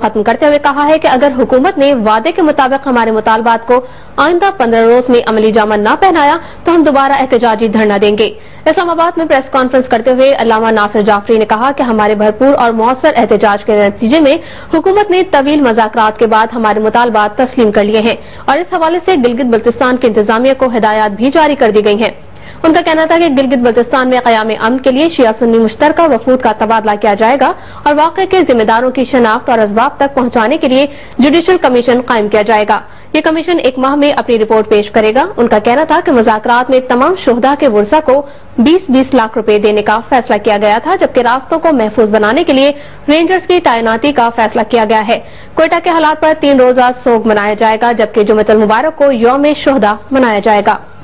खत्म करते हुए कहा है कि अगर हुकूमत ने वादे के मुताबिक हमारे मुतालबात को आइंदा 15 रोज में अमली जामा न पहनाया तो हम दोबारा एहतजाजी धरना देंगे। इस्लामाबाद में प्रेस कॉन्फ्रेंस करते हुए अल्लामा नासिर जाफरी ने कहा कि हमारे भरपूर और मौसर एहतजाज के नतीजे में हुकूमत ने तवील मज़ाकरात के बाद हमारे मुतालबात तस्लीम कर लिए हैं और इस हवाले से गिलगित बल्तिस्तान की इंतजामिया को हिदायत भी जारी कर दी गई हैं। उनका कहना था कि गिलगित बल्तिस्तान में क़याम अमन के लिए शिया सुन्नी मुश्तरका वफूद का तबादला किया जाएगा और वाक़े के जिम्मेदारों की शनाख्त और असबाब तक पहुंचाने के लिए जुडिशल कमीशन कायम किया जाएगा। ये कमीशन 1 माह में अपनी रिपोर्ट पेश करेगा। उनका कहना था कि मुज़ाकरात में तमाम शुहदा के वुरसा को 20-20 लाख रुपए देने का फैसला किया गया था, जबकि रास्तों को महफूज बनाने के लिए रेंजर्स की तैनाती का फैसला किया गया है। क्वेटा के हालात पर 3 रोजा सोग मनाया जाएगा, जबकि जुम्मतुल मुबारक को यौम शुहदा मनाया जाएगा।